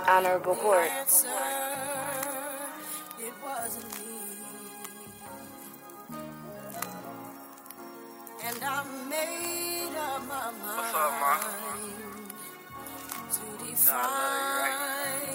Honorable Court. It wasn't me. And I made up my mind. What's up, Ma? To define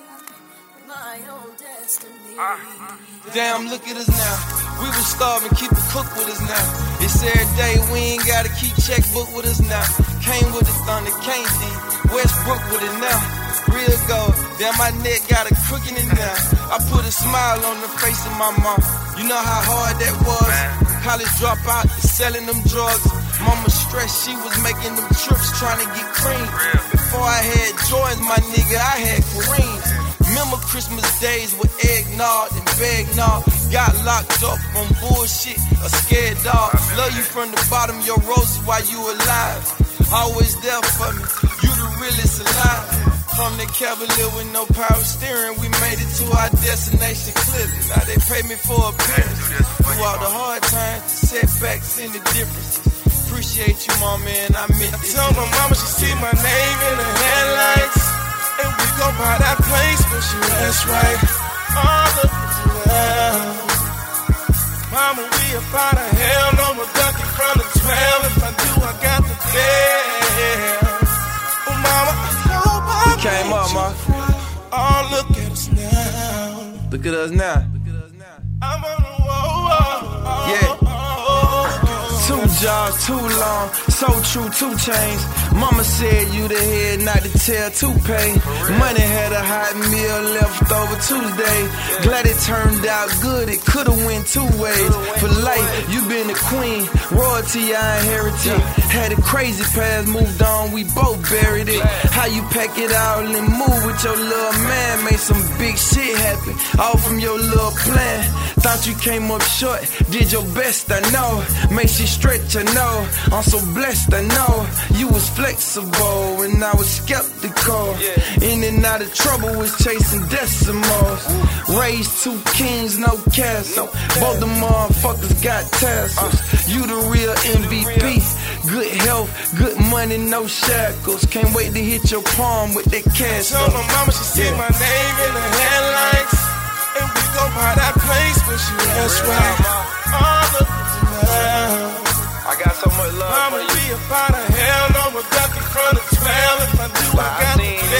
my own destiny. Damn, look at us now. We was starving, keep a cook with us now. It's every day, we ain't gotta keep checkbook with us now. Came with the thunder, can't see. Westbrook with it now. Real gold, damn, my neck got a crook in it now. I put a smile on the face of my mom. You know how hard that was? College dropout, selling them drugs. Mama stressed, she was making them trips, trying to get cream. Before I had Jordans, my nigga, I had Kareems. Remember Christmas days with eggnog and bagnog. Got locked up on bullshit, a scared dog. Love you from the bottom of your roses while you alive. Always there for me, you the realest alive. From the Cavalier with no power steering, we made it to our destination clearly. Now they pay me for appearance. Through all the hard times, the setbacks and the differences. Appreciate you, mama, and I meant this. I told my mama she see my name in the headlights, and we gon' buy that place when she rests right. All of us now. Mama, we about to hell, no more ducking from the 12. If I do, I got the deal. Oh, mama, I hope I came up, ma. Oh, look at us now. Look at us now. I'm on the whoa. Yeah. 2 jobs, too long, so true, 2 chains. Mama said you the head, not the tail, to pay. Money had a hot meal left over Tuesday. Glad it turned out good, it could've went 2 ways. For life, you been the queen, royalty I inherited. Had a crazy past, moved on, we both buried it. How you pack it all and move with your little man, made some big shit happen, all from your little plan. Thought you came up short, did your best, I know. Makes you stretch, I know. I'm so blessed, I know. You was flexible and I was skeptical. In and out of trouble was chasing decimals. Raised 2 kings, no castle. Both the motherfuckers got tassels. You the real MVP. Good health, good money, no shackles. Can't wait to hit your palm with that cash. Told my mama she see my name in the headlights, and we gon' buy that place when she rests right. All of us now. I got so much love Mama, for you. we about to hell, no more ducking from the 12. If I do, I got the